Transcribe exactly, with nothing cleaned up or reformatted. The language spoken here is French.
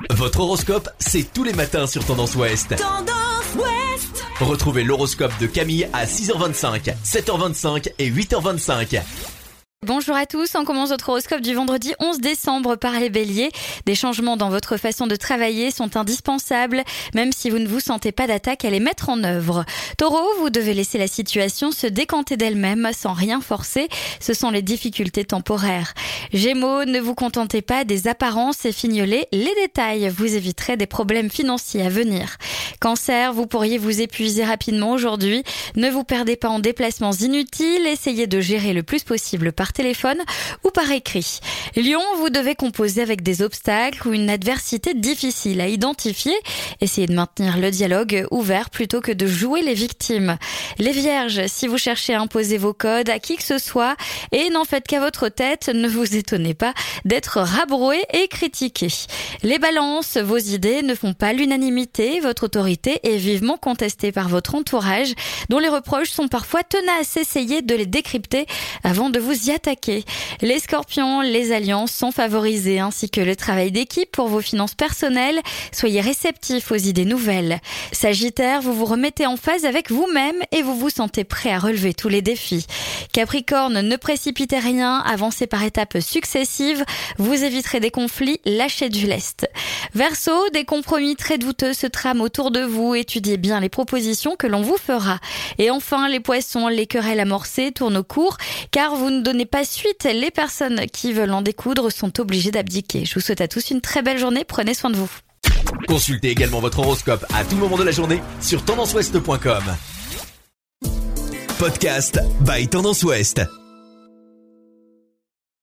Votre horoscope, c'est tous les matins sur Tendance Ouest. Tendance Ouest. Retrouvez l'horoscope de Camille à six heures vingt-cinq, sept heures vingt-cinq et huit heures vingt-cinq. Bonjour à tous, on commence votre horoscope du vendredi onze décembre par les béliers. Des changements dans votre façon de travailler sont indispensables, même si vous ne vous sentez pas d'attaque à les mettre en œuvre. Taureau, vous devez laisser la situation se décanter d'elle-même sans rien forcer, ce sont les difficultés temporaires. Gémeaux, ne vous contentez pas des apparences et fignolez les détails, vous éviterez des problèmes financiers à venir. Cancer, vous pourriez vous épuiser rapidement aujourd'hui, ne vous perdez pas en déplacements inutiles, essayez de gérer le plus possible par téléphone ou par écrit. Lion, vous devez composer avec des obstacles ou une adversité difficile à identifier. Essayez de maintenir le dialogue ouvert plutôt que de jouer les victimes. Les Vierges, si vous cherchez à imposer vos codes à qui que ce soit et n'en faites qu'à votre tête, ne vous étonnez pas d'être rabroué et critiqué. Les Balances, vos idées ne font pas l'unanimité, votre autorité est vivement contestée par votre entourage, dont les reproches sont parfois tenaces. Essayez de les décrypter avant de vous y attaquer. Les Scorpions, les alliances sont favorisées ainsi que le travail d'équipe pour vos finances personnelles. Soyez réceptifs aux idées nouvelles. Sagittaire, vous vous remettez en phase avec vous-même et vous vous sentez prêt à relever tous les défis. Capricorne, ne précipitez rien, avancez par étapes successives, vous éviterez des conflits, lâchez du lest. Verseau, des compromis très douteux se trament autour de vous, étudiez bien les propositions que l'on vous fera. Et enfin, les Poissons, les querelles amorcées tournent au cours, car vous ne donnez pas suite, les personnes qui veulent en découdre sont obligées d'abdiquer. Je vous souhaite à tous une très belle journée, prenez soin de vous. Consultez également votre horoscope à tout moment de la journée sur tendance ouest point com. Podcast by Tendance Ouest.